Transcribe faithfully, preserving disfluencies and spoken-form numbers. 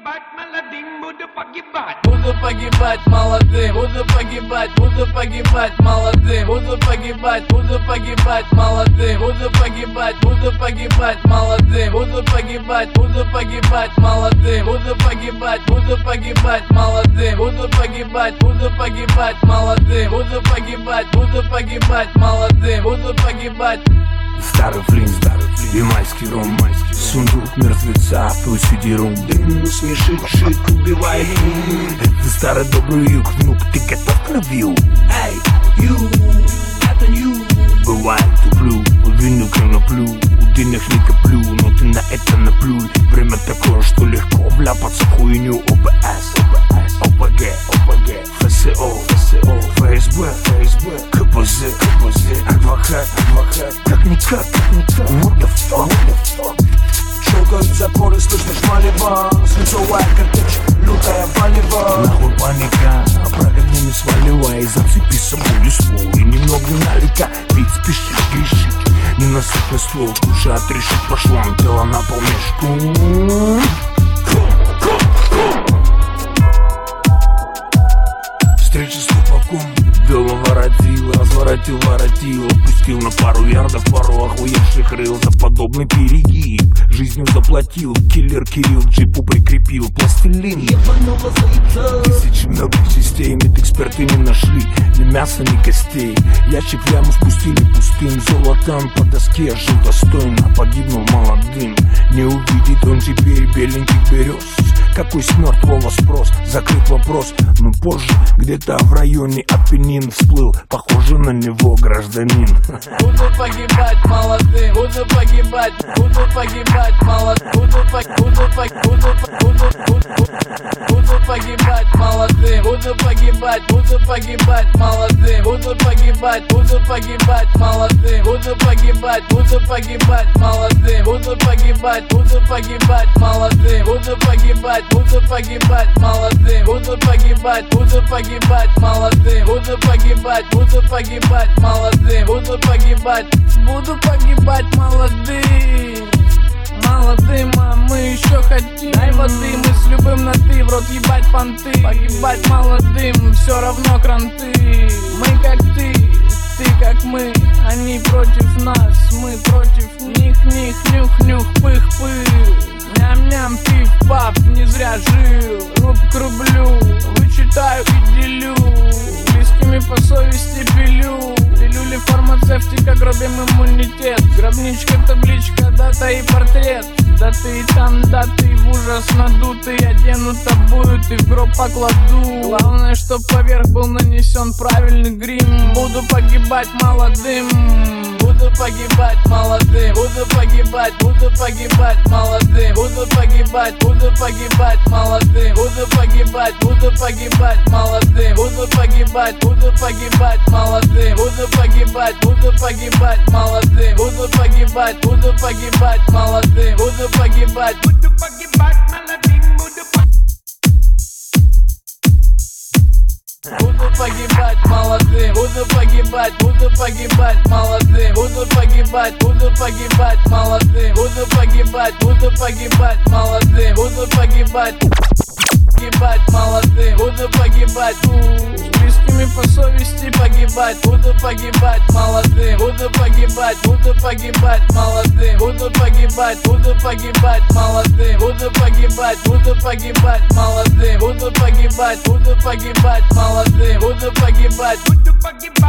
погибать молодым, буду погибать. Буду погибать молодым, буду погибать, буду погибать молодым, буду погибать, буду погибать молодым, буду погибать, буду погибать молодым, буду погибать, буду погибать молодым, буду погибать, буду погибать молодым, буду погибать, буду погибать молодым, буду погибать, буду погибать молодым, буду погибать. Старый флинт, старый флинт и майский ром, майский сундук мертвеца, пусть сидирум. Дым смешит, шит, убивает. Это старый добрый юг, внук, ты готов к навью? Эй, ю, это ю. Бывает, туплю, вину коноплю, денег не коплю, но ты на это наплюй. Время такое, что легко вляпаться в хуйню. ОБС, ОБС, ОПГ, ОПГ, ФСО, ФСО, ФСБ, ФСБ, КПЗ, КПЗ, адвокат, адвокат. Как никак, как никак, what the fuck, what the fuck. Щелкают запоры, слышно шмалево, свинцовая картечь, лютая валева. Нахуй паника, прогодни не сваливай, зацепи с собой листву и немного налика. Ведь спешишь грешить, не насыпай ствол, душа отрешить по швам, тело на полмешку. Встреча с тупаком, дело воротило, разворотил, воротил, опустил на пару ярдов, пару охуевших рыл за подобный перегиб. Жизнью заплатил, киллер Кирилл джипу прикрепил пластилин. Тысячи мелких частей, медэксперты не нашли ни мяса, ни костей. Ящик в яму спустили пустым, золотом по доске жил достойно, погибнул молодым. Не увидит он теперь беленьких берез. Какой с мертвого спрос, закрыт вопрос. Но позже, где-то в районе Апеннин всплыл, похоже на него гражданин. Буду погибать молодым, буду погибать, буду погибать молодым, буду погибать, буду погибать, буду буду погибать молодым, буду погибать, буду погибать молодым, буду погибать, буду погибать молодым, буду погибать, буду погибать молодым, буду погибать, буду погибать молодым, буду погибать, буду погибать молодым, буду погибать, буду погибать молодым, буду погибать, буду погибать молодым, буду погибать, буду погибать молодым. Молодым, а мы еще хотим. Дай воды, мы с любым на ты, в рот ебать понты. Погибать молодым, все равно кранты. Мы как ты, ты как мы. Они против нас, мы против них. Них, нюх, нюх, пых, пых. Ням-ням, пиф-паф, не зря жил. Руб к рублю, вычитаю и делю. Близкими по совести пилю. Пилюли фармацевтика, гробим иммунитет. Гробничка, табличка, дата и портрет. Да ты там, да ты в ужас надутый. Одену тобою, ты в гроб покладу. Главное, чтоб поверх был нанесен правильный грим. Буду погибать молодым. Буду погибать молодым, буду погибать, буду погибать молодым, буду погибать, буду погибать молодым, буду погибать, буду погибать молодым, буду погибать, буду погибать молодым, буду погибать, буду погибать молодым, буду погибать, буду погибать молодым, буду погибать, Буду погибать молодым, буду погибать. Буду погибать молодым, буду погибать, буду погибать молодым, буду погибать, буду погибать молодым, буду погибать, буду погибать молодым, буду погибать, погибать молодым, буду погибать, с близкими по совести погибать, буду погибать молодым, буду погибать, буду погибать молодым, буду погибать, буду погибать молодым, буду погибать, буду погибать молодым, буду погибать, буду погибать молодым, буду погибать, Буду погибать.